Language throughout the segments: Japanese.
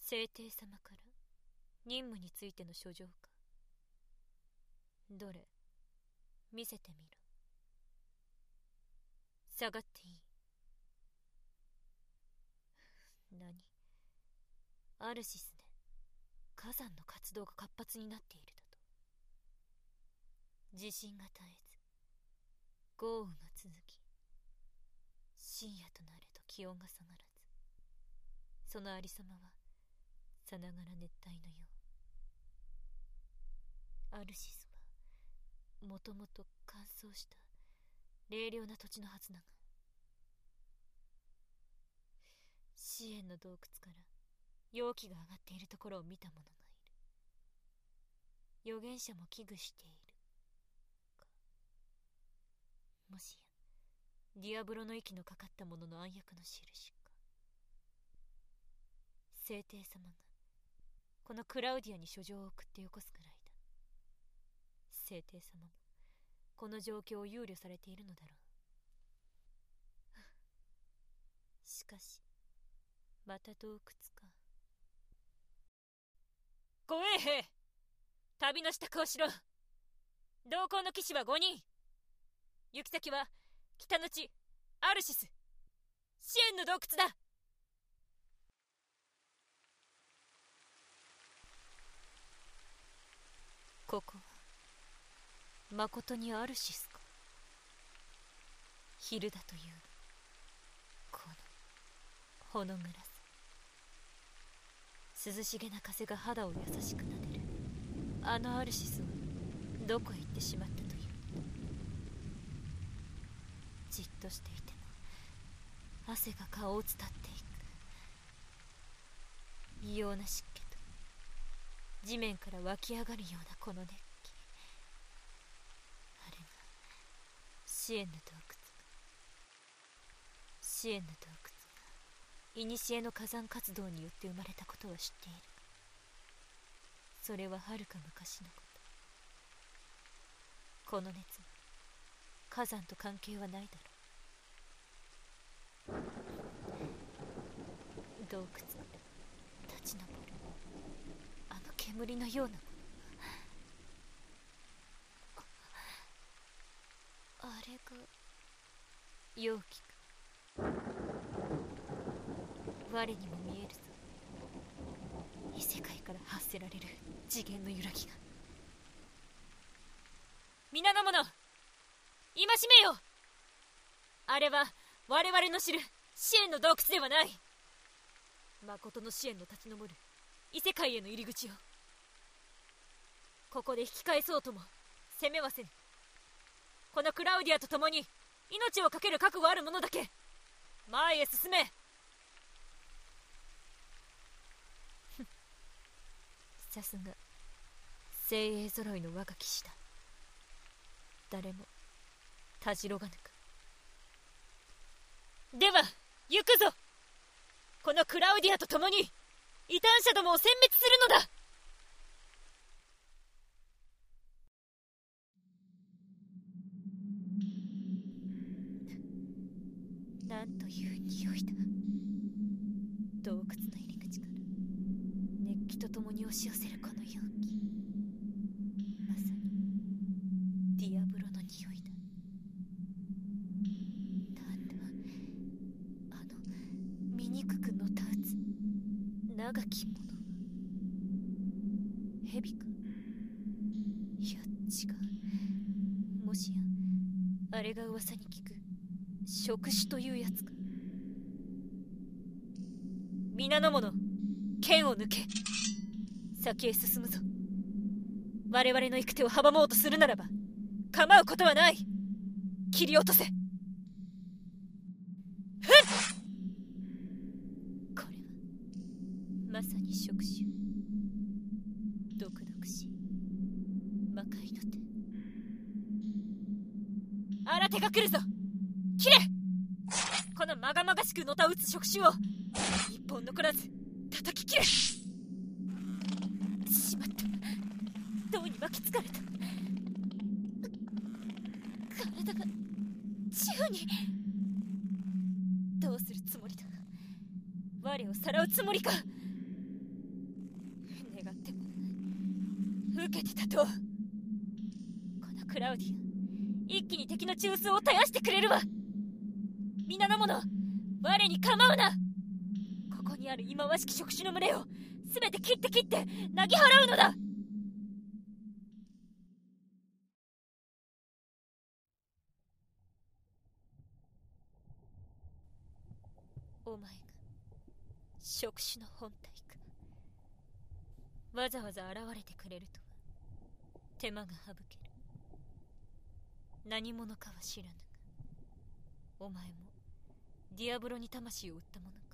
聖帝様から任務についての書状か。どれ、見せてみろ。下がっていい。何？アルシスで火山の活動が活発になっているだと。地震が絶えず豪雨が続き、深夜となれど気温が下がらず、そのありさまはさながら熱帯のよう。アルシスはもともと乾燥した冷涼な土地のはずだが、支援の洞窟から容器が上がっているところを見た者がいる。預言者も危惧しているか。もしやディアブロの息のかかった者の暗躍の印か。聖帝様がこのクラウディアに書状を送ってよこすくらいだ。聖帝様もこの状況を憂慮されているのだろう。しかしまた洞窟か。護衛兵、旅の支度をしろ。同行の騎士は5人。行き先は北の地アルシス、支援の洞窟だ。ここはまことにアルシスか。昼だというこのほの暗さ、涼しげな風が肌を優しくなでるあのアルシスはどこへ行ってしまったという。じっとしていても汗が顔を伝っていく。異様な湿気と地面から湧き上がるようなこの熱気、あれが支援の洞窟か。支援の洞窟が古の火山活動によって生まれたことは知っている。それははるか昔のこと。この熱が火山と関係はないだろう。洞窟から立ち上るあの煙のようなもの、あれが容器か。我にも見えるぞ。異世界から発せられる次元の揺らぎが。皆の者、戒めよ。あれは我々の知る支援の洞窟ではない。誠の支援の立ち上る異世界への入り口よ。ここで引き返そうとも攻めはせぬ。このクラウディアと共に命を懸ける覚悟ある者だけ前へ進め。さすが精鋭揃いの我が騎士だ。誰もたじろがぬか。では行くぞ。このクラウディアと共に異端者どもを殲滅するのだ。なんという匂いだ。洞窟の入り口から熱気とともに押し寄せるこの容器、まさにディアブロの匂いだ。なんだあの醜くのたうつ長きものは。蛇か。いや違う。もしやあれが噂に聞く触手というやつか。皆の者、剣を抜け。先へ進むぞ。我々の行く手を阻もうとするならば構うことはない。切り落とせ。ふっ。これはまさに触手。毒々しい魔界の手。新手が来るぞ。切れ。このまがまがしくのたうつ触手を一本残らず叩き切れ。しまった。胴に巻きつかれた。体が宙に。どうするつもりだ。我をさらうつもりか。 受けてたと。このクラウディア、一気に敵の中枢を絶やしてくれるわ。皆の者、我に構うな。ここにある忌まわしき触手の群れを全て切ってなぎ払うのだ。お前が触手の本体か。わざわざ現れてくれるとは手間が省ける。何者かは知らぬが、お前もディアブロに魂を売ったものか。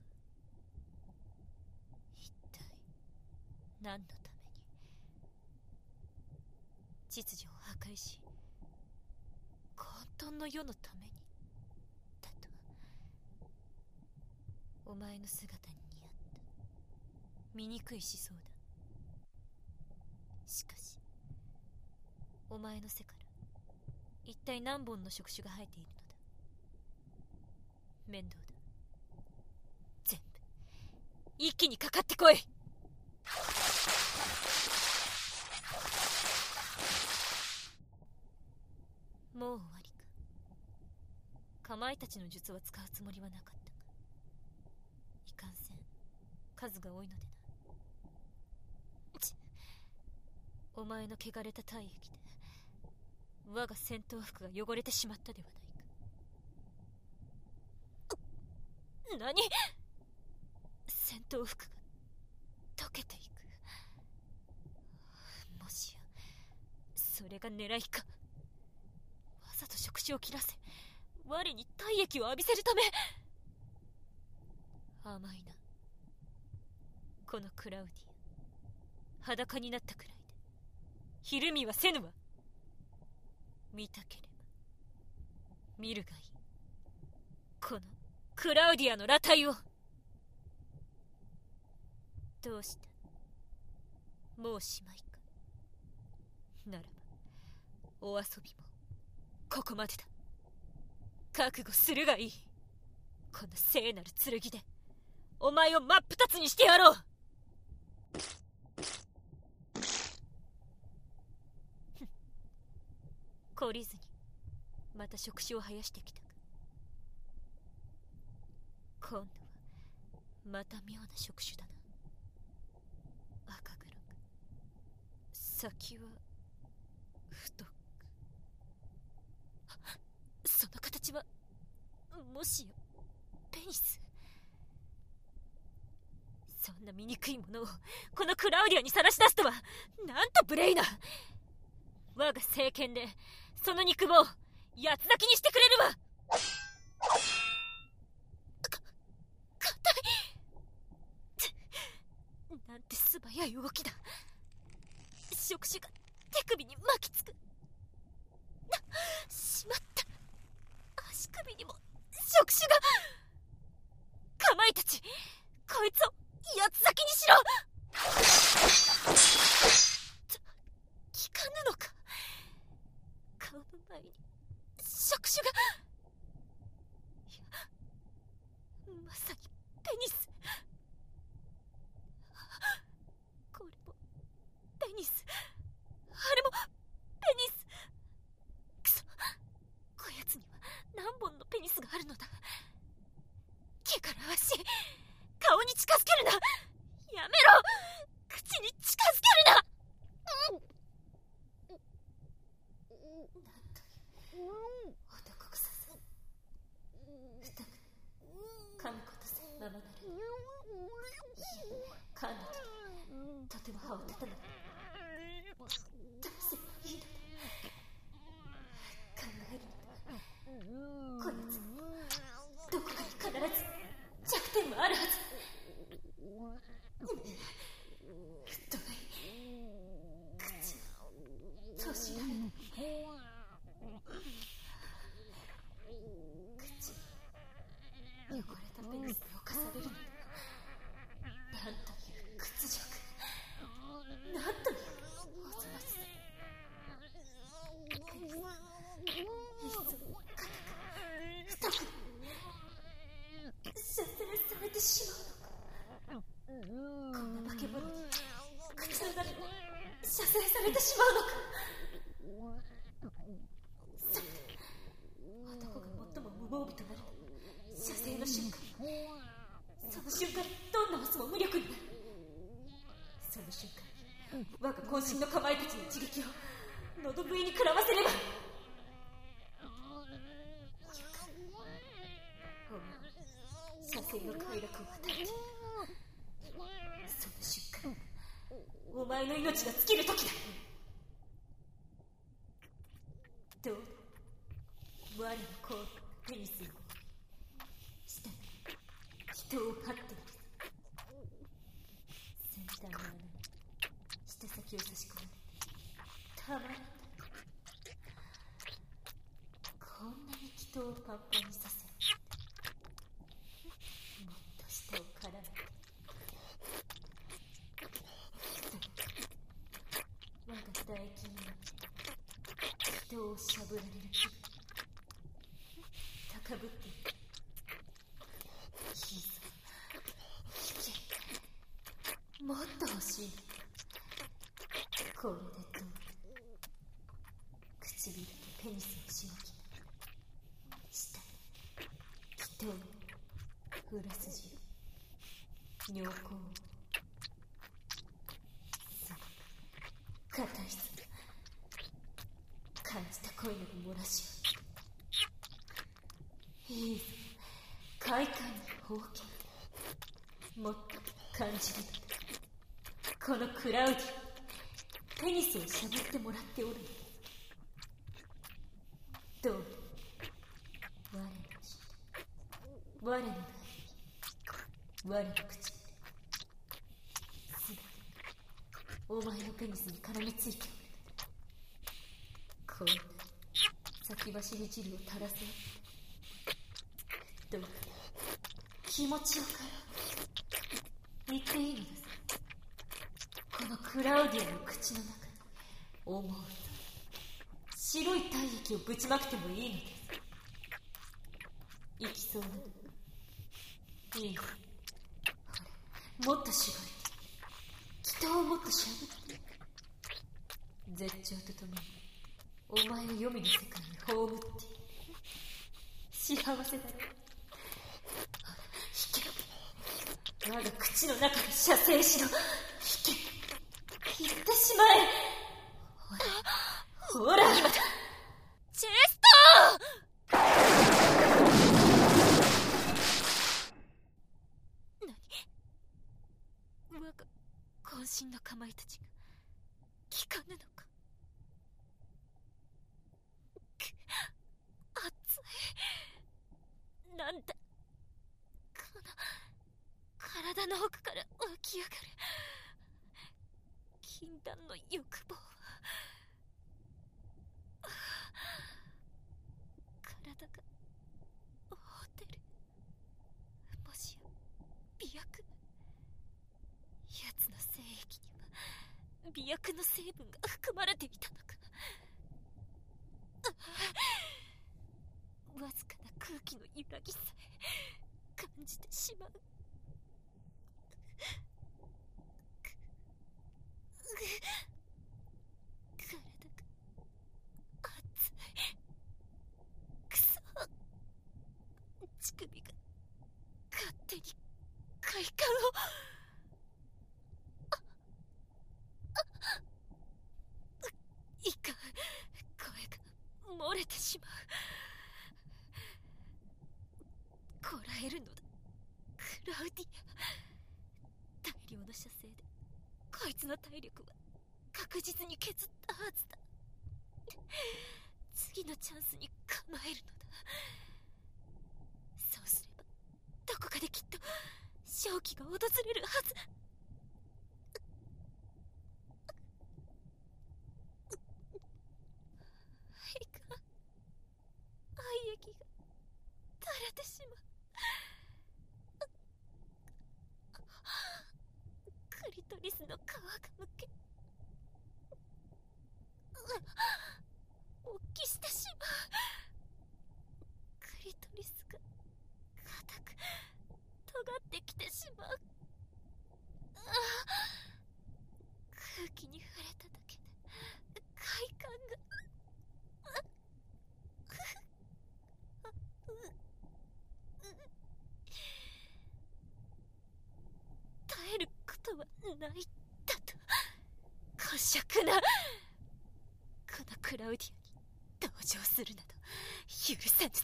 一体何のために。秩序を破壊し混沌の世のためにだと。お前の姿に似合った醜い思想だ。しかしお前の背から一体何本の触手が生えているのだ。面倒だ。全部一気にかかってこい。もう終わりか。かまいたちの術は使うつもりはなかったが、いかんせん数が多いのでな。お前の汚れた体液で我が戦闘服が汚れてしまったではないか。何？戦闘服が溶けていく。もしやそれが狙いか。わざと触手を切らせ我に体液を浴びせるため。甘いなこのクラウディア。裸になったくらいでひるみはせぬわ。見たければ見るがいい。このクラウディアの裸体を。どうした？もうしまいか。ならばお遊びもここまでだ。覚悟するがいい。この聖なる剣でお前を真っ二つにしてやろう。懲りずにまた触手を生やしてきたか。今度はまた妙な触手だな。赤黒く、先は太く。その形はもしやペニス。そんな醜いものをこのクラウディアにさらし出すとはなんと無礼な。我が聖剣でその肉棒八つ裂きにしてくれるわ。硬い。なんて素早い動きだ。触手が手首に巻きつく。しまった。足首にも触手が。かまいたち、こいつを八つ裂きにしろ。効かぬのか。顔の前に触手が。いや、まさにペニス。これもペニス、あれもペニス。くそ、こやつには何本のペニスがあるのだ。毛から足、顔に近づけるな。やめろ。口に近づけるな。男臭さ、太く噛むことさえままなる。噛んだととても歯を立たない。どうすればいいのだ。考えるのだ。こやつどこかに必ず弱点はあるはず。太い口、閉じられない。口、汚れたペニスに侵されるのだ。なんという屈辱、なんという恐ろしさ。ペニス、いっそ硬く太く射精されてしまうのか。こんな化け物に口の中で射精されてしまうのか。さて、男が最も無防備となる射精の瞬間、その瞬間どんなオスも無力になる。その瞬間、我が渾身のかまいたちの一撃を喉笛に食らわせれば。射精の快楽を与えて、その瞬間、お前の命が尽きる時だ。どうだ、我の子ペニスを下に人を張っている。先端の穴に舌先を差し込まれてたまらんだ。こんなに気筒をパンパンにさせる。もっと舌を絡めて、我が唾液に人をしゃぶられる気分高ぶっている。いいぞ、引け。もっと欲しい。これでどうだ。唇とペニスをしごき、舌で人を裏筋を尿行を、そう硬い質感じた恋の漏らしを。いいぞ、快感に放棄。もっと感じるのだ。このクラウディ、ペニスをしゃぶってもらっておるのだ。どうだ、我の舌、我の唾液、我の唇、すべてお前のペニスに絡みついておるのだ。こんな先走り汁を垂らせ。どうだ、気持ちよかろう。言っていいのだぞ。このクラウディアの口の中に思うと白い体液をぶちまくてもいいのです。行きそうなのか。いいぞ、ほれ、もっと絞れ。北をもっとしゃぶって。絶頂とともにお前を黄泉の世界に葬っている。幸せだろ。ほら、引け。我が口の中で射精しろ。引け。行ってしまえ。ほら、今だ。 チェストー。何、我が渾身のかまいたちが効かぬのか。熱い。なんだ、この体の奥から湧き上がる禁断の欲望は。体が覆ってる。もしや媚薬。奴の精液には媚薬の成分が含まれていたのか。わずかな空気の揺らぎさえ感じてしまう。体が熱い。くそ、乳首が勝手に快感を。いかん、声が漏れてしまう。こらえるのだ、クラウディア。大量の射精でこいつの体力は確実に削ったはずだ。次のチャンスに構えるのだ。そうすればどこかできっと勝機が訪れるはず。いかん、愛液が垂れてしまう。クリトリスの皮がむけ、勃起してしまう。クリトリスが硬く尖ってきてしまう。空気に触れただことはないだと。姑息な。このクラウディアに同情するなど許さぬぞ。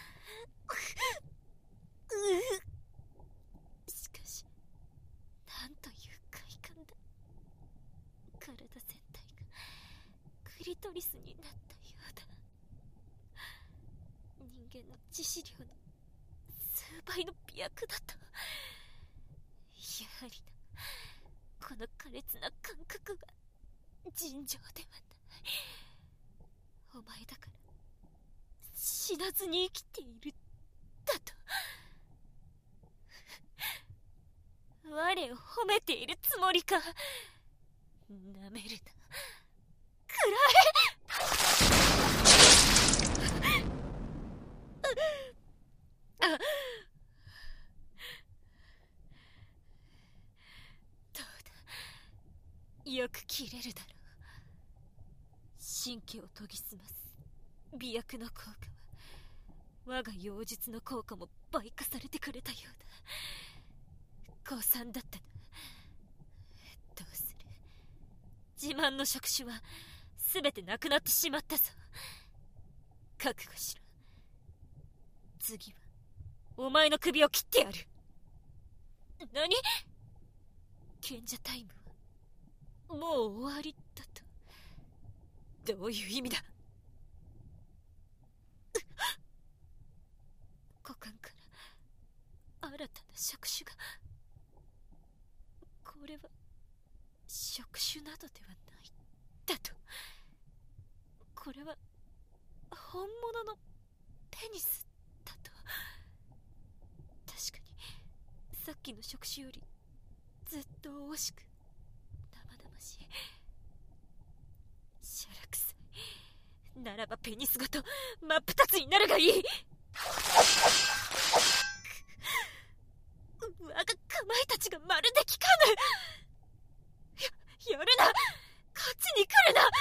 しかし、なんという快感だ。体全体がクリトリスになったようだ。人間の致死量の数倍の美薬だと。やはりな、この苛烈な感覚は尋常ではない。お前だから死なずに生きているだと。我を褒めているつもりか。なめるな、くらえ。どうだ、よく切れるだろう。神経を研ぎ澄ます美薬の効果は我が妖術の効果も倍化されてくれたようだ。誤算だったな。どうする。自慢の触手は全てなくなってしまったぞ。覚悟しろ。次はお前の首を切ってやる。何？賢者タイムはもう終わりだと。どういう意味だ。股間から新たな触手が。これは触手などではないだと。これは本物のペニスだと。確かにさっきの触手よりずっと惜しく生々しい。しゃらくさい。ならばペニスごと真っ二つになるがいい。我がかまいたちがまるで効かぬ。やるな、勝ちに来るな。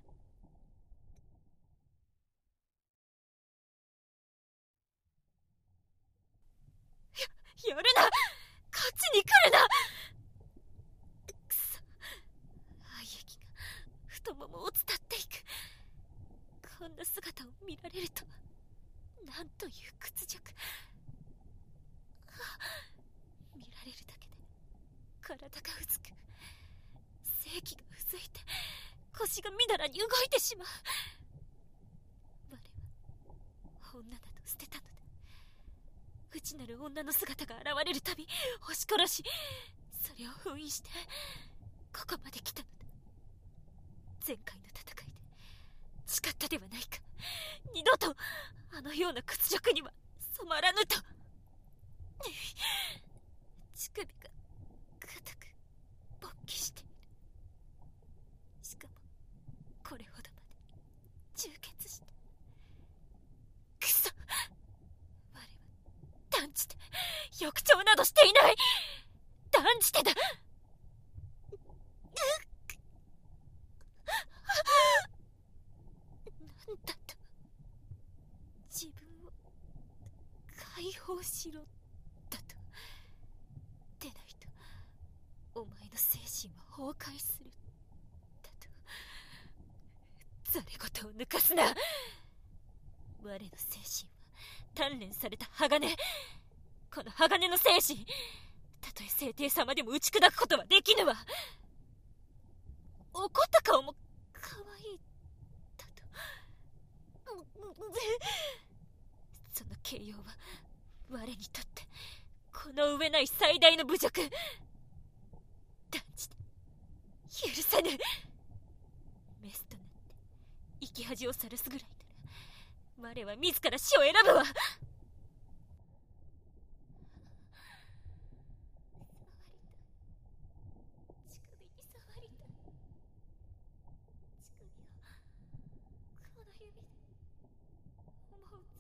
やるな、勝ちに来るな。くそ、愛液が太ももを伝っていく。こんな姿を見られるとは、なんという屈辱。見られるだけで体がうずく。性器がうずいて腰がみだらに動いてしまう。我は女など捨てたのだ。内なる女の姿が現れるたび押し殺し、それを封印してここまで来たのだ。前回の戦いで誓ったではないか。二度とあのような屈辱には染まらぬと。乳首が固く勃起している。しかもこれほどまで充血して。くそ、我は断じて欲聴などしていない。断じてだ。なんだと。自分を解放しろだと。でないとお前の精神は崩壊するだと。ざれ言を抜かすな。我の精神は鍛錬された鋼。この鋼の精神、たとえ聖帝様でも打ち砕くことはできぬわ。怒った顔も可愛いだと。その形容は我にとってこの上ない最大の侮辱。断じて許さぬ。メスとなって生き恥をさらすぐらいなら我は自ら死を選ぶわ。乳首に触りたい。乳首をこの指で思うぞ。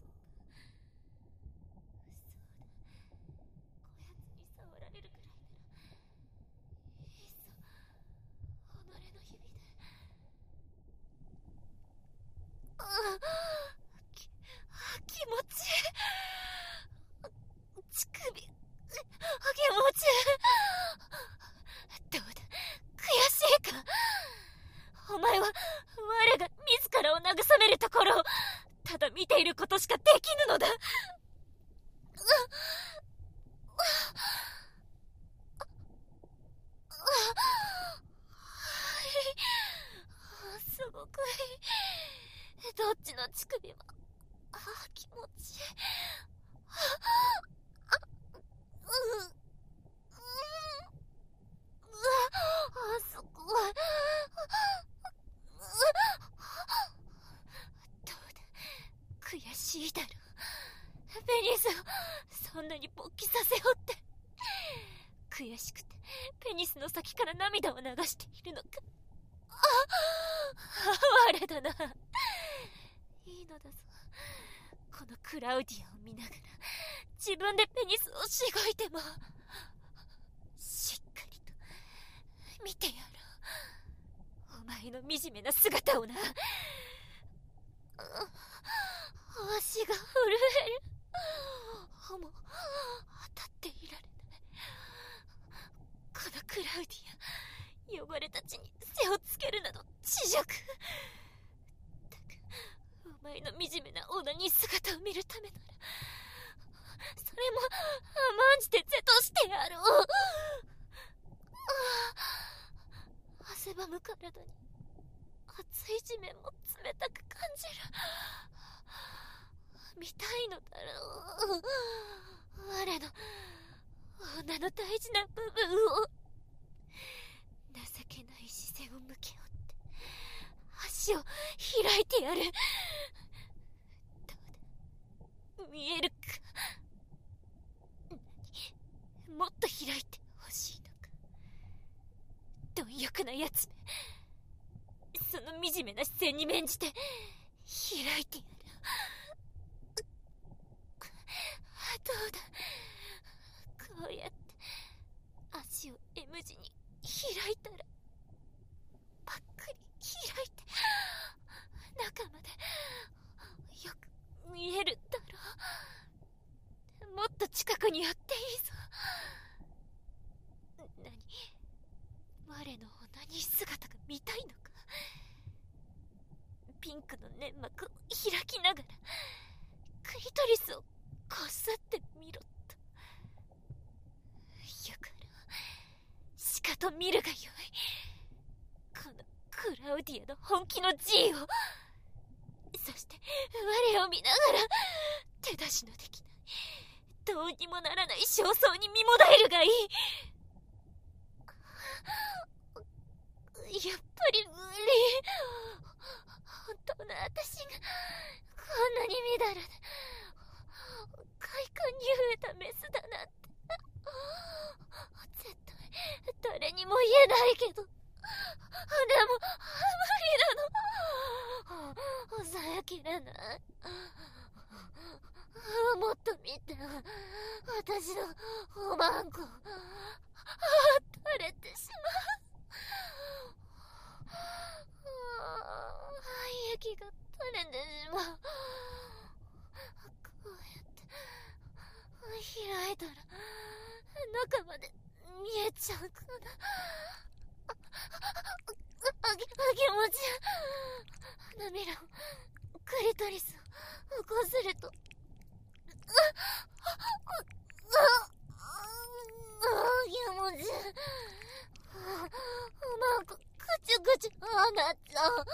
そうだ、こやつに触られるくらいならいっそ己の指で。気持ちいい。 どっちの乳首も気持ちいい。すごい。どうだ、悔しいだろ。ペニスをそんなに勃起させようって。悔しくてペニスの先から涙を流しているのか。我だな。いいのだぞ。このクラウディアを見ながら自分でペニスをしごいてもしっかりと見てやろう。お前の惨めな姿をな。足が震える。もう当たっていられない。このクラウディア、汚れたちに背をつけるなど恥辱。だがお前の惨めなオナニー姿を見るためならそれも甘んじて是としてやろう。汗ばむ体に熱い地面も冷たく感じる。見たいのだろう。我の女の大事な部分を。情けない視線を向けよって足を開いてやる。どうだ、見えるか。もっと開いてほしいのか。貪欲なやつめ。その惨めな視線に免じて開いてやる。どうだ、こうやって足を M 字に開いたらぱっくり開いて中までよく見えるだろう。もっと近くに寄っていいぞ。何、我のオナニー姿が見たいのか。ピンクの粘膜を開きながらクリトリスをこすってみろと。よかろう。しかと見るがよい。このクラウディアの本気の G を。そして我を見ながら手出しのできない、どうにもならない焦燥に身もだえるがいい。やっぱり無理。本当の私がこんなにみだらで快感に飢えたメスだなんて絶対誰にも言えないけど、でも無理なの。抑えきれない。もっと見て、私のおまんこ垂れてしまう。息が垂れてしまう。こうやって開いたら中まで見えちゃうから。気持ちいい。花びらをクリトリスをこすると気持ちいい。まんこぐちゅぐちゅなっちゃう。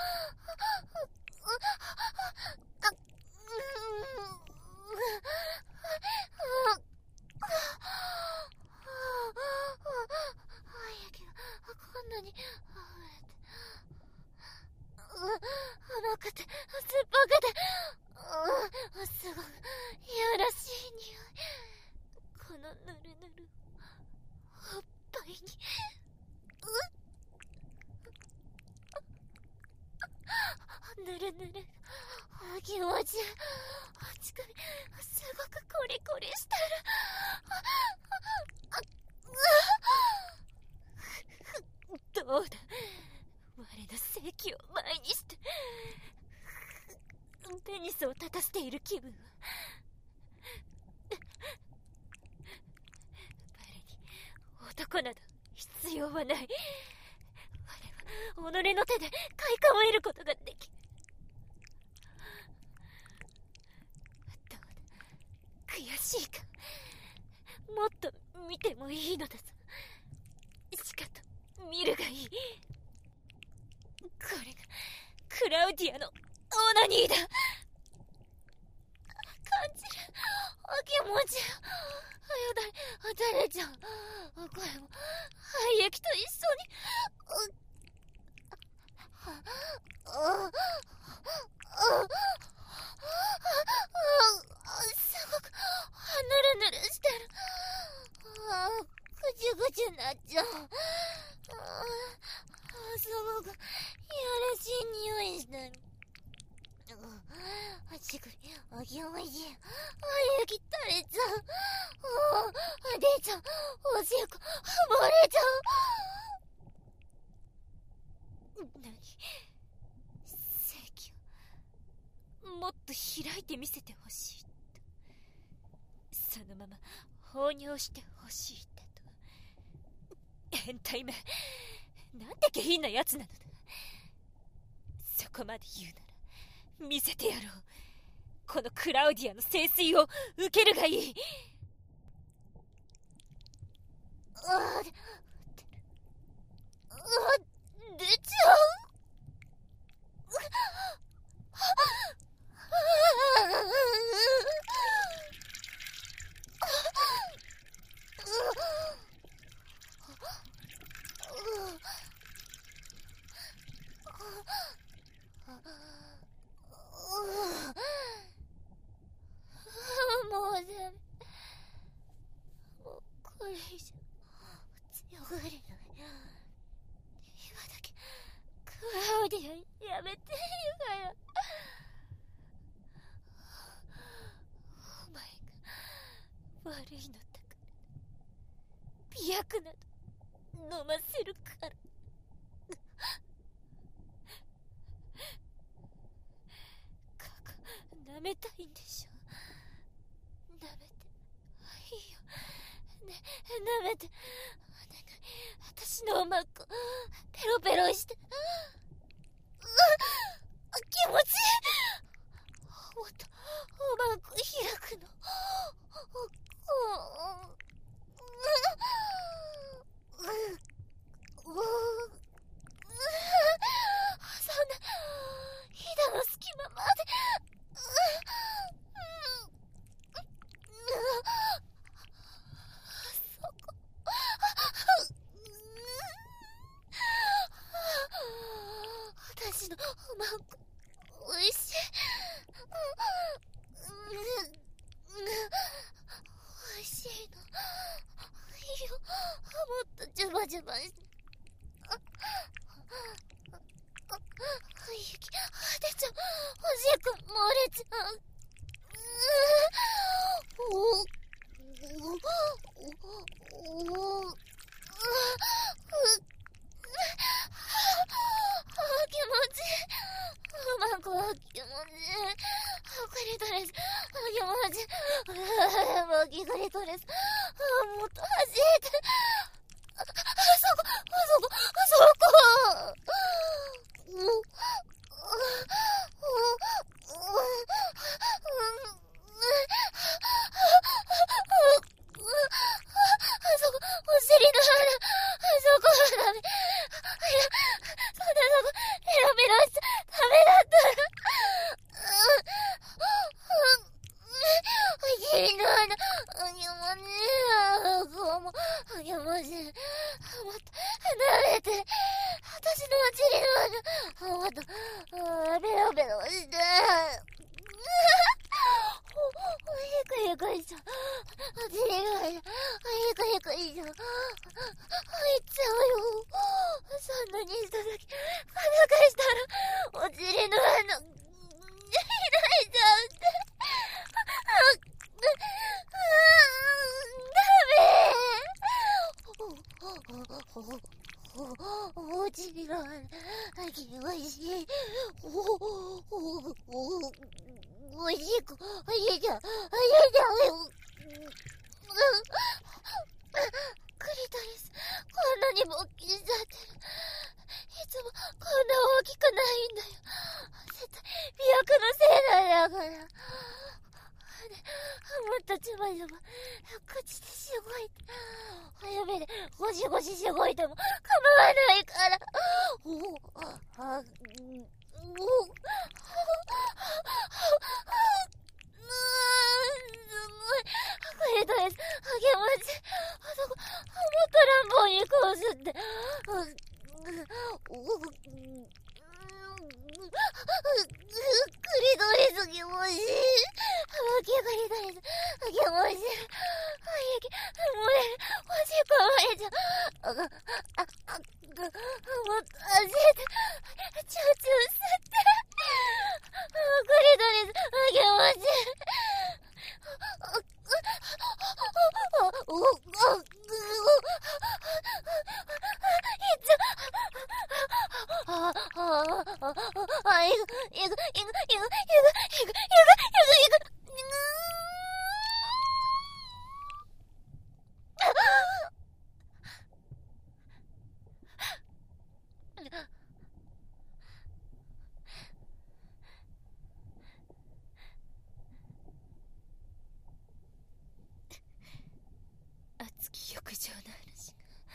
息がこんなに甘くて酸っぱくてすごくいやらしい匂い。このぬるぬるおっぱいにぬるぬる気持ちいい。乳首すごくコリコリしてる。どうだ、我の性器を前にしてペニスを立たせている気分は。我に男など必要はない。我は己の手で快感を得ることができる。どうだ、悔しいか。もっと見てもいいのだぞ。しかと見るがいい。これがククラウディアのオナニーだ。感じるお気持ち。誰ちゃん、声も廃液と一緒にすごくぬるぬるしてる。ぐちゅぐちゅなっちゃう。すごくいやらしい匂いしてる。あちくり、お気持ち。雪垂れちゃう。出ちゃう。おしっこ漏れちゃう。何？正規をもっと開いて見せてほしいと、そのまま放尿してほしいだと。変態め、なんて下品なやつなのだ。そこまで言うなら見せてやろう。このクラウディアの聖水を受けるがいい。出ちゃう。もうダメ。もうこれ以上強がれない。今だけクラウディアやめて言うから。お前が悪いのだから美薬など飲ませるから。舐めたいんでしょ。舐めていいよね。舐めてお願い。私のおまんこペロペロして。気持ちいい。もっとおまんこ開くの。そんなひだの隙間まで。私のおまんこおいしい。おいしいのいいよ。もっとジュバジュバして。雪出ちゃう。おしっこ漏れちゃう。気持ちいい。おまんこは気持ちいい。クリトリス気持ちいい。もうキクリトリスもっと走って。そこお尻の腹、そこはダメ。いや、そんなとこペロペロしちゃダメだったら。お尻の穴、気持ちいい。こうも気持ちいい。もっと舐めて。私のお尻の穴、もっとペロペロして。ゆっくりしちゃう。お尻の穴、ゆっくりしちゃう。入っちゃうよ。そんなにしたとき、裸したら、お尻の穴、開いちゃうって。お尻の穴、気持ちいい。おいしい子、入れちゃうよ。クリトリス、こんなに勃起しちゃってる。いつもこんな大きくないんだよ。絶対、美薬のせいなんだから。もっとちまちま、口でしごいて、早めでゴシゴシしごいても構わないから。これとりあえず、あげまち、もっと乱暴にこうすって。クリドリス気持ちいい。クリドリス気持ちいい。もうおしっこ漏れちゃう。もっと汗で、チューチュー吸って。クリドリス気持ちいい。熱き浴場の嵐が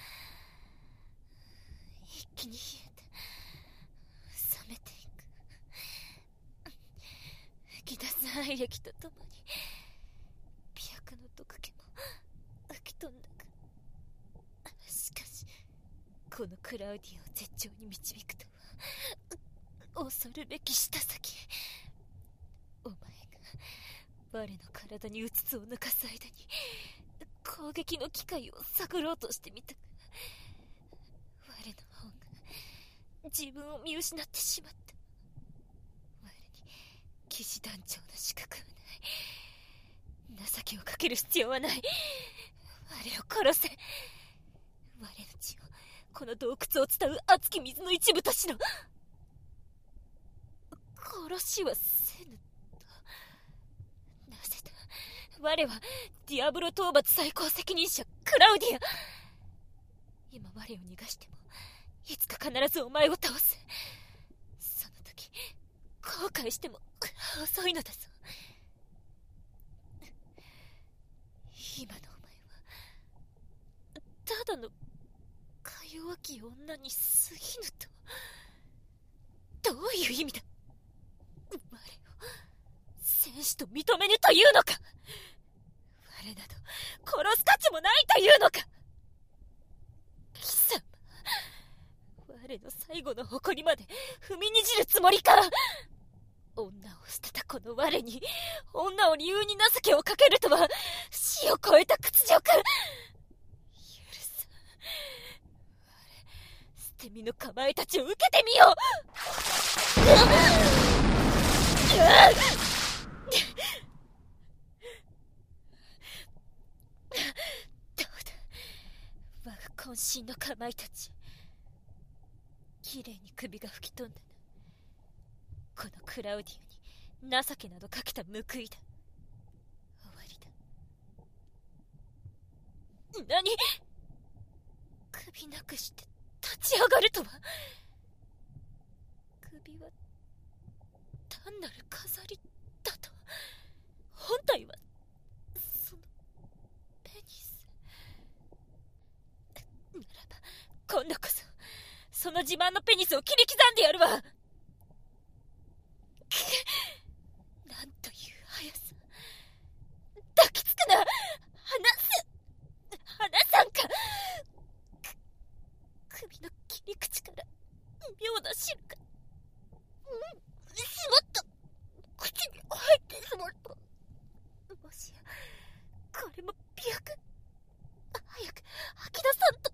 一気に冷えて冷めていく。吹き出す愛液とともに美薬の毒気も吹き飛んだが、しかしこのクラウディアを絶頂に導くとは恐るべき舌先。お前が我の体にうつつを抜かす間に攻撃の機会を探ろうとしてみたが、我の方が自分を見失ってしまった。我に騎士団長の資格はない。情けをかける必要はない。我を殺せ。我の血をこの洞窟を伝う熱き水の一部としろ。殺しはせぬと。なぜだ。我はディアブロ討伐最高責任者クラウディア。今我を逃がしてもいつか必ずお前を倒す。その時後悔しても遅いのだぞ。今のお前はただのか弱き女に過ぎぬと。どういう意味だ。我を戦士と認めぬというのか。我など殺す価値もないというのか。貴様、我の最後の誇りまで踏みにじるつもりか。女を捨てたこの我に女を理由に情けをかけるとは死を超えた屈辱。許さん。捨て身のかまえたちを受けてみよう。どうだ、我が渾身のかまいたち。きれいに首が吹き飛んだな。このクラウディアに情けなどかけた報いだ。終わりだ。何？首なくして立ち上がるとは。首は単なる飾りだと。本体はそのペニスならば、今度こそその自慢のペニスを切り刻んでやるわ。なんという速さ。抱きつくな。離さんか。首の切り口から妙な汁が。しまった。口に入ってしまった。もしやこれも美薬。早く吐き出さんと。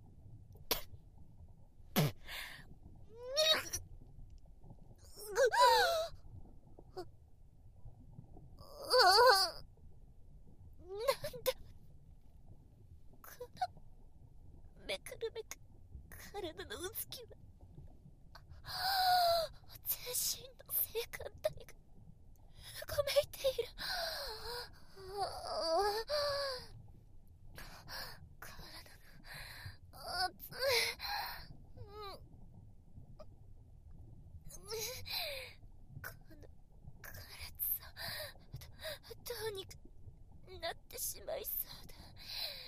なんだこのめくるめく体のうずきは。全身の性感帯がうごめいている。体が熱い。この苛烈さ、どうにかなってしまいそうだ。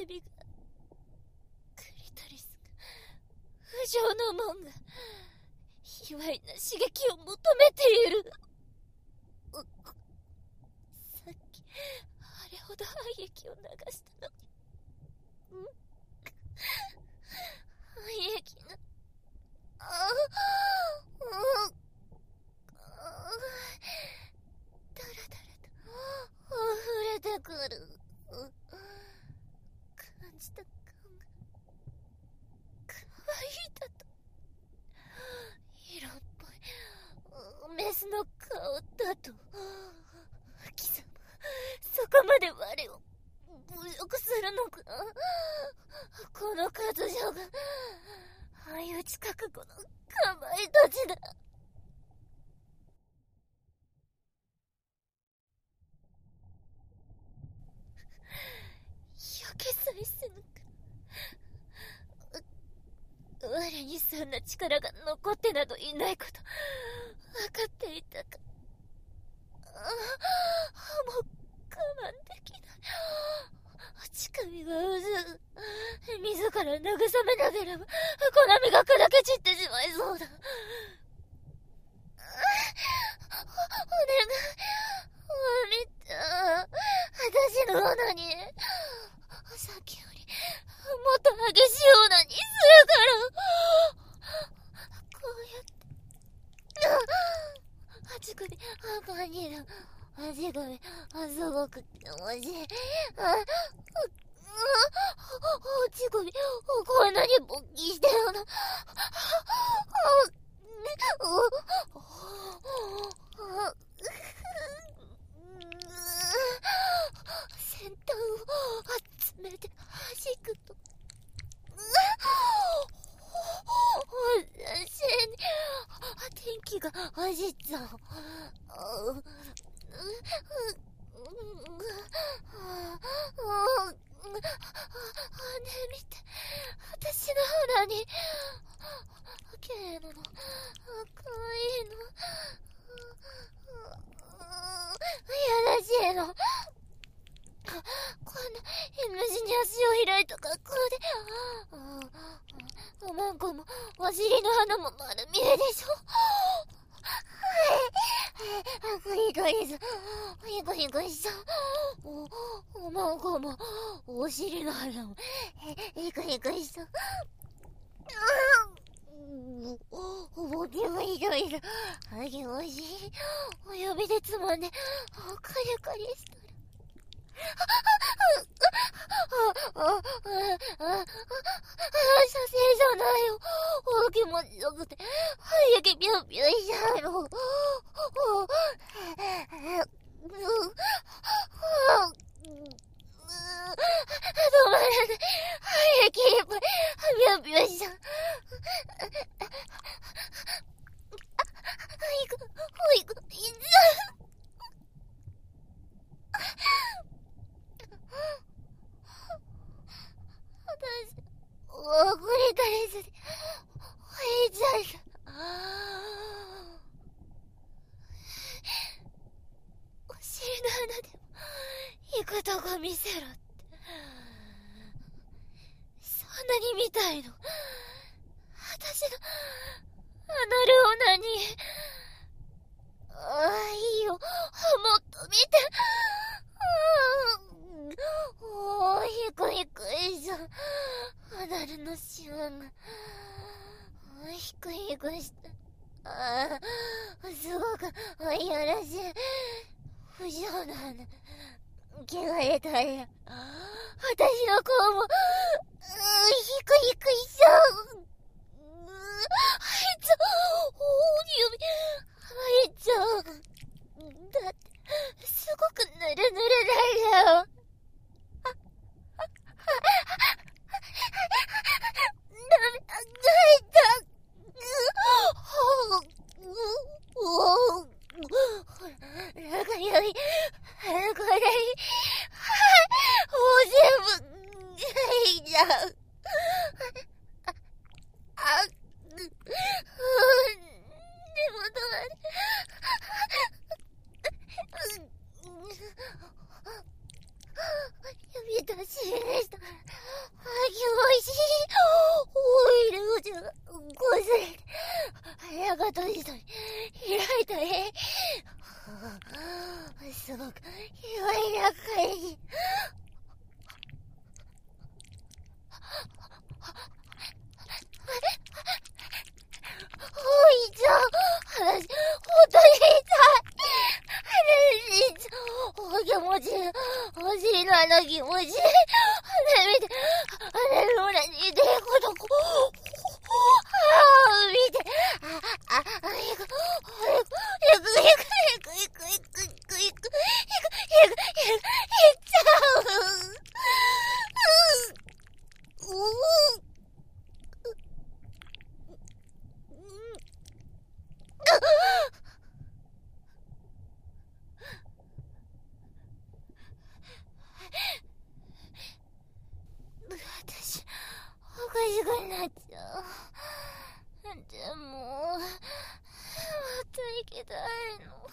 蛇が、クリトリスが、不浄の門が、卑猥な刺激を求めている。さっき、あれほど廃液を流したのに。廃液が、だらだらと溢れてくる。感じた顔が可愛いだと。色っぽいメスの顔だと。貴様、そこまで我を侮辱するのか。この彼女が相打ち覚悟のかまいたちだ。避けさえせぬか。我にそんな力が残ってなどいないこと分かっていたか。もう我慢できない。乳首がうずう。自ら慰めなければこの身が砕け散ってしまいそうだ。お願い、おみた、私のオナニーさっきよりもっと激しいオナニーするから。こうやって乳首赤にだ。足首すごく気持ちいい。乳首こんなに勃起してるの。先端を集めて弾くと、私に天気が走っちゃう。ねえ見て、私の腹に綺麗なの、可愛いの、やらしいの。こんな M 字に足を開いた格好で、おまんこもお尻の穴も丸見えでしょ。いい子いい子しちゃう。おまんこもお尻の穴もいい子しちゃう。お気もいい子いる。気持ちいい。お指でつまんでカリカリしたら、射精じゃないよ。気持ちよくて廃液ピュンピュンしちゃうの。止まらない。廃液いっぱいピュンピュンしちゃう。おいくいっちゃう。私、クリトリスでおいちゃんだ。お尻の穴でも行くとこ見せろって、そんなに見たいの？私のアナルオナに。いいよ、もっと見て。低いじゃん。アナルのシワが低くした。すごくいやらしい不浄な穴汚れたら、私の顔も低くしちゃう。入っちゃう。指入っちゃう。だってすごくぬるぬるだよ。 しくなっちゃう。でも、また行きたいの。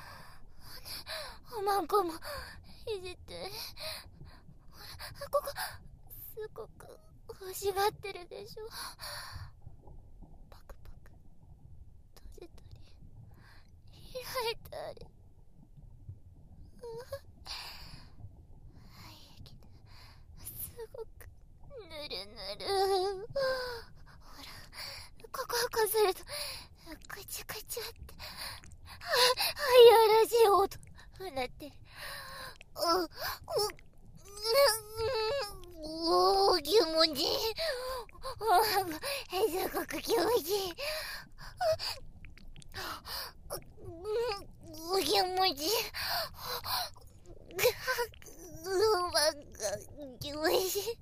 おまんこもいじって。ここ、すごく欲しがってるでしょ。パクパク、閉じたり、開いたり。廃液ですごくぬるぬる。ほら、ここをこするとくちゃくちゃってやらしい音なってる。気持ちいい。すごく気持ちいい。気持ちいい。気持ちいい。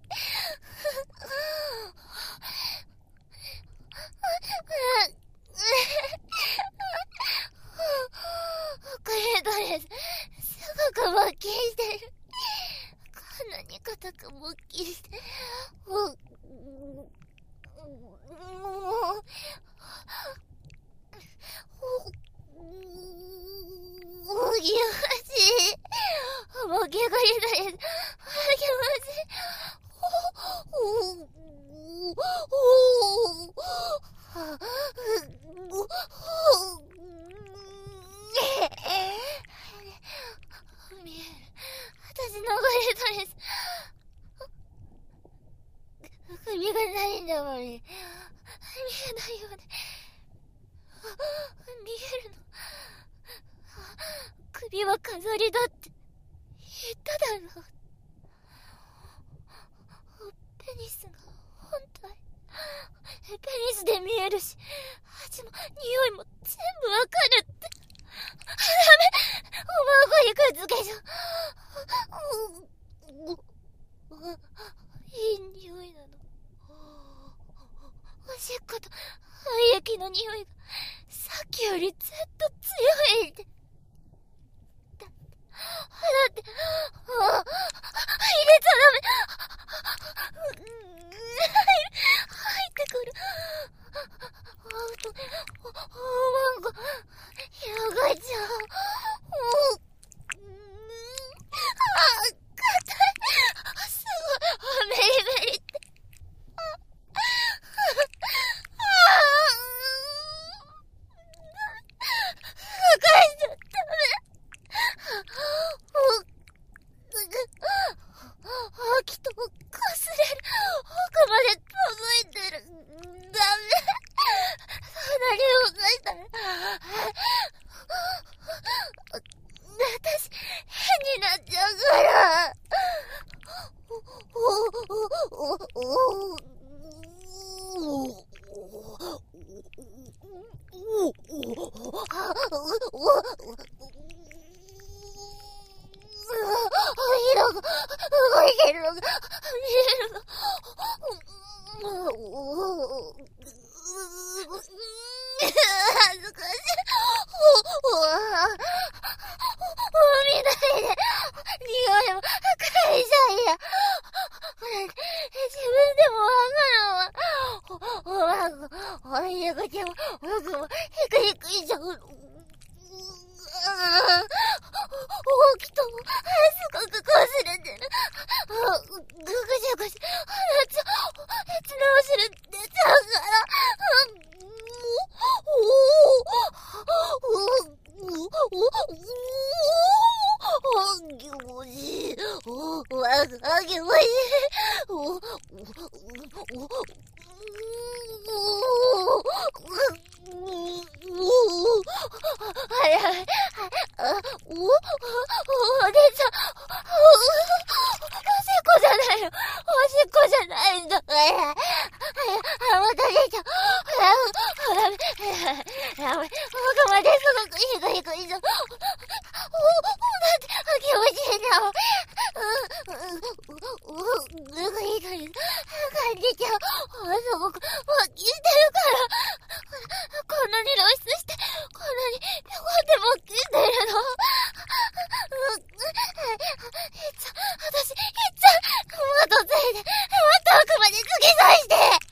これどれすごく勃起してる。こんなに硬く勃起して気持ちいい。勃起がいない。気持ちいい。私のバレードレス首がないんだもんね。見えないよね。見えるの。首は飾りだって言っただろう。ペニスが本体。ペニスで見えるし、味も匂いも全部わかるって。ダメ、おまんこにくっつけちゃう。いい匂いなの。おしっこと廃液の匂いがさっきよりずっと強いって。だって、入れちゃダメ。入ってくる。おまんこ、広がっちゃう。硬い。すごい。メリメリって。返しちゃダメ。きっとこすれる。奥まで届いてる。ダメ。隣を返したら私変になっちゃうから。動いてるのが見えるの。恥ずかしい。見ないで。匂いも嗅いじゃいや。自分でもわかるわ。おいしくても僕もヒクヒクしちゃう。大きともすごくこすれてる。ぐぐしゃぐしゃなっちゃう。血の汁出ちゃうから。気持ちいい。気持ちいい。お姉ちゃん、おしっこじゃないよ。おしっこじゃないんだ。また出ちゃう。ダメ。奥まですごくヒクヒクしちゃう。気持ちいいな。ぐぐいぐい感じちゃう。すごく勃起してるから。こんなに露出して、こんなにぴょこって勃起してるの。私、いっちゃん、もっとついて、もっと奥まで突き刺して。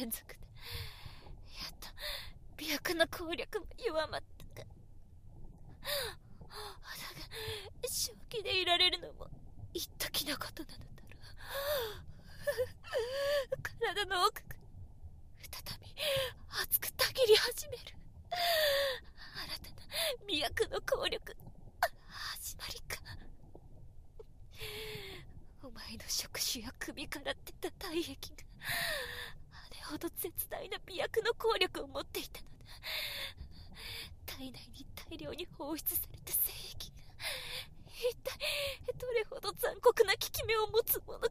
連続でやっと媚薬の効力も弱まったが、正気でいられるのも一時のことなのだろう。体の奥が再び熱くたぎり始める。新たな媚薬の効力始まりか。お前の触手や首から出た体液があれほど絶大な媚薬の効力を持っていたのだ。体内に大量に放出された精液が一体どれほど残酷な効き目を持つものか。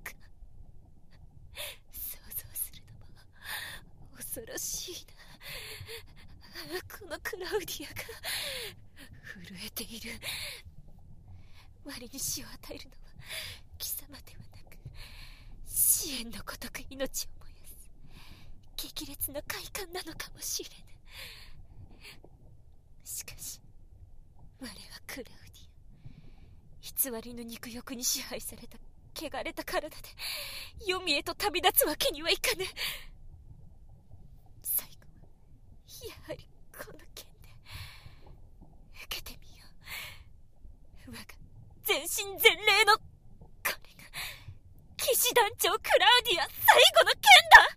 想像するのも恐ろしいな。このクラウディアが震えている。割に死を与えるのは貴様ではなく、支援のごとく命を燃やす激烈な快感なのかもしれぬ。しかし我はクラウディア、偽りの肉欲に支配された汚れた体で黄泉へと旅立つわけにはいかぬ。最後はやはりこの剣で受けてみよう。我が全身全霊の、これが騎士団長クラウディア最後の剣だ。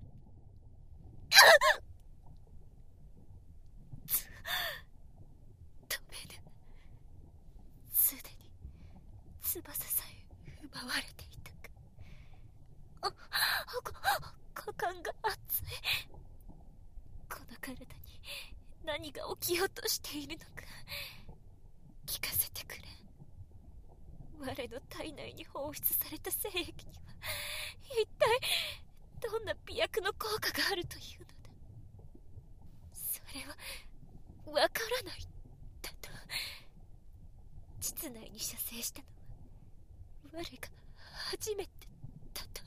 飛べぬ。すでに翼さえ奪われていたか。股間が熱い。この体に何が起きようとしているのか聞かせてくれ。我の体内に放出された精液には一体どんな媚薬の効果があるというのだ。それはわからないだと。膣内に射精したのは我が初めてだと。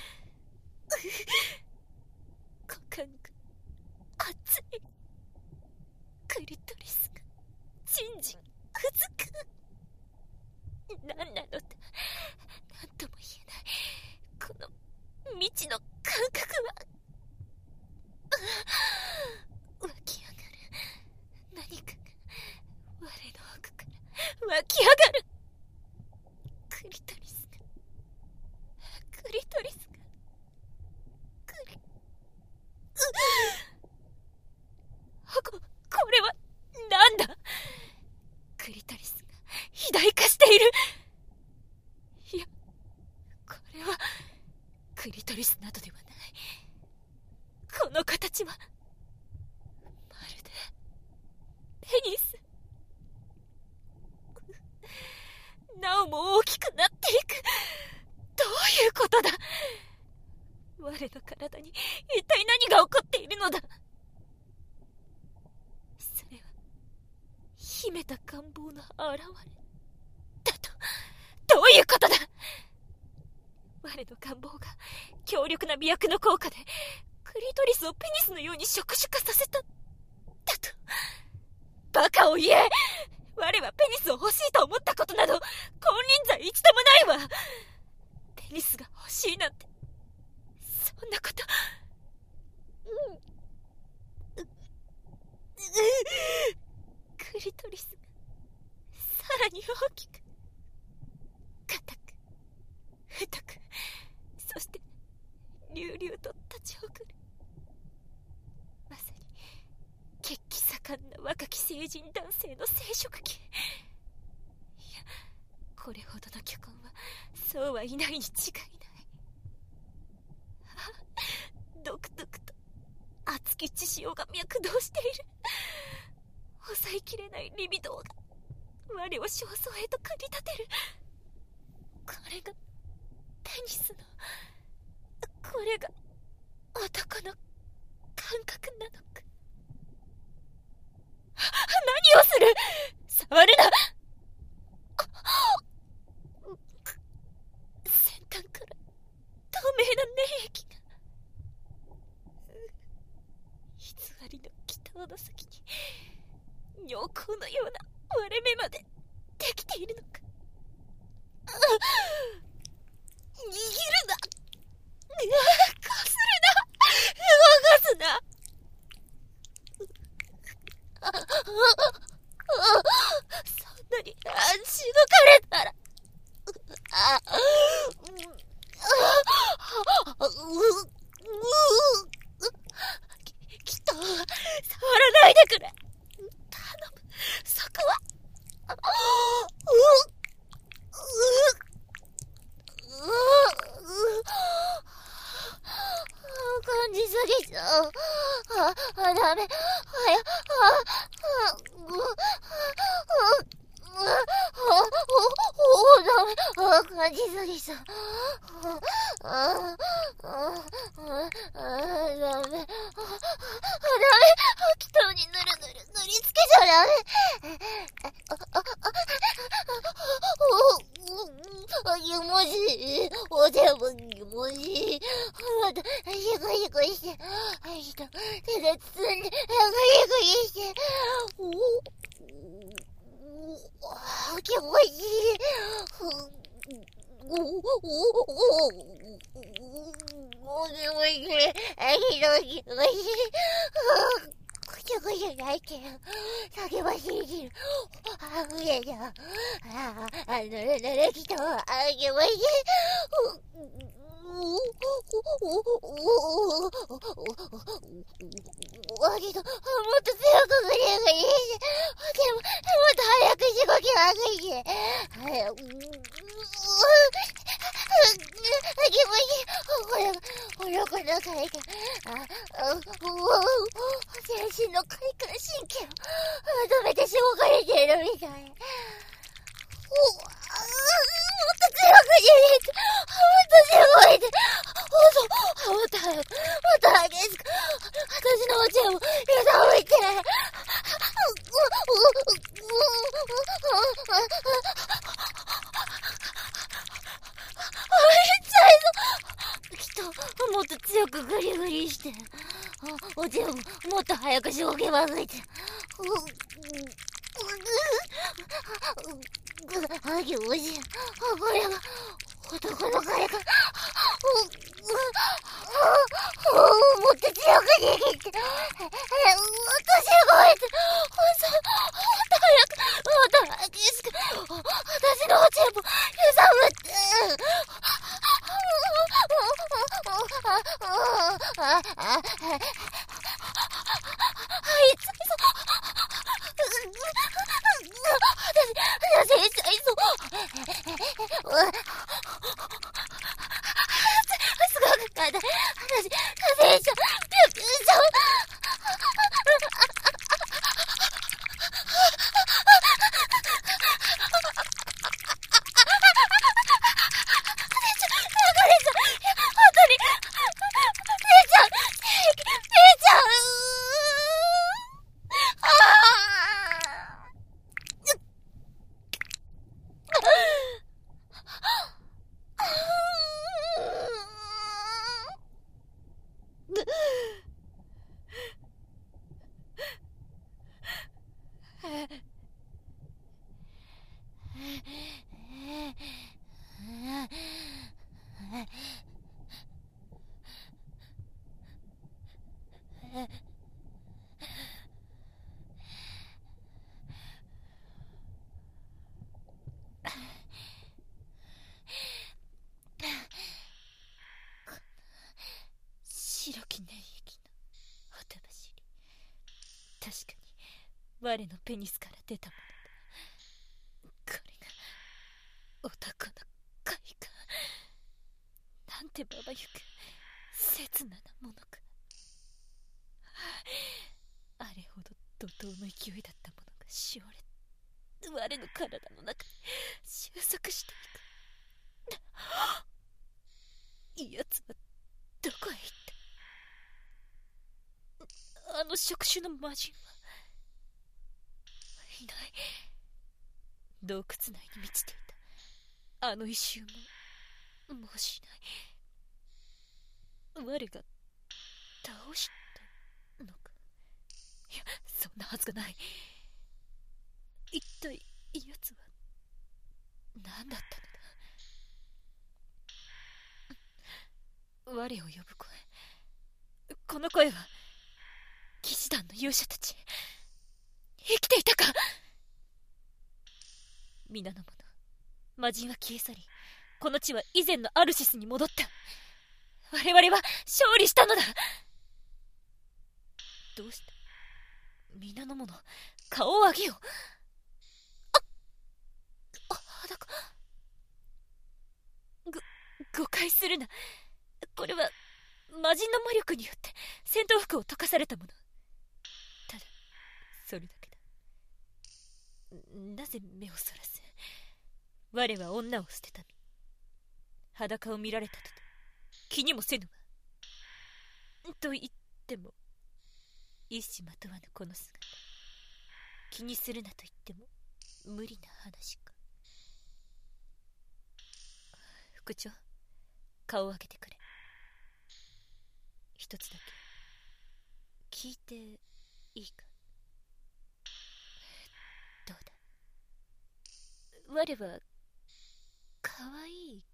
股間が熱い。クリトリスがじんじんうずく。何なのだ。何とも言えないこの未知の感覚は。湧き上がる何かが我の奥から湧き上がる。クリトリスがこれは何だ。クリトリスが肥大化している。いや、これはクリトリスなどではない。この形はまるでペニス。なおも大きくなっていく。どういうことだ。我の体に一体何が起こっているのだ。それは秘めた願望の表れだと。どういうことだ。我の願望が強力な媚薬の効果でクリトリスをペニスのように触手化させただと。バカを言え。我はペニスを欲しいと思ったことなど金輪際一度もないわ。ペニスが欲しいなんてそんなこと。クリトリスがさらに大きく硬く太く、そして隆々と立ちほぐる。まさに血気盛んな若き成人男性の生殖器。いや、これほどの巨根はそうはいないに違いない。独特と熱き血潮が脈動している。抑えきれないリビドーが我を焦燥へと駆り立てる。これがペニスの、これが男の感覚なのか。何をする。触るな。先端から透明な粘液が。偽りの気筒の先に尿垢のような割れ目までできているのか。握るな。こするな。動かすすな。そんなにしごかれたら、きっと触らないでくれ。頼む、そこは。感じすぎちゃう。ダメ。ダメ。感じすぎちゃう。ダメ。人に塗りつけちゃダメ。気持ちいい。おでも気持ちいい。また、シコシコして。手で包んで、シコシコして。気持ちいい。もうでもいいね。気持ちいい。くちゃくちゃ泣いてる。叫ばしいてる。溢れちゃう。ぬれきたわ。気持ちいい。もっと強くグリグリして。でも、もっと早くしごきまくして。早く。気持ちいい。お腹の快感。全身の快感神経をまとめてしごかれているみたい。もっと強く握って。もっと強いて。もっと早く。もっと激しく。私のお茶を揺さぶいて。きっと、もっと強くグリグリして。お茶をもっと早くしごけまくいて。気持ちいい。これが男の快感。もっと強く握って。もっとしごいて。もっと早く。もっと激しく。私のおちんぽ揺さぶって。白き粘液のほとばしり。確かに我のペニスから出たものだ。これが男の快感。なんてばばゆく切ななものか。あれほど怒涛の勢いだったものがしおれ我の体の中に収束していく。奴はどこへ行った。あの触手の魔人はいない。洞窟内に満ちていたあの異臭ももうしない。我が倒したのか。いや、そんなはずがない。一体奴は何だったのだ。我を呼ぶ声、 この声は騎士団の勇者たち。生きていたか。皆の者、魔人は消え去り、この地は以前のアルシスに戻った。我々は勝利したのだ。どうした。皆の者、顔を上げよ。裸。誤解するな。これは魔人の魔力によって戦闘服を溶かされたもの。ただそれだけだ。なぜ目をそらす。我は女を捨てた身。裸を見られたとて気にもせぬわ。と言っても一糸まとわぬこの姿、気にするなと言っても無理な話か。副長、顔を上げてくれ。一つだけ聞いていいか。どうだ。我は可愛い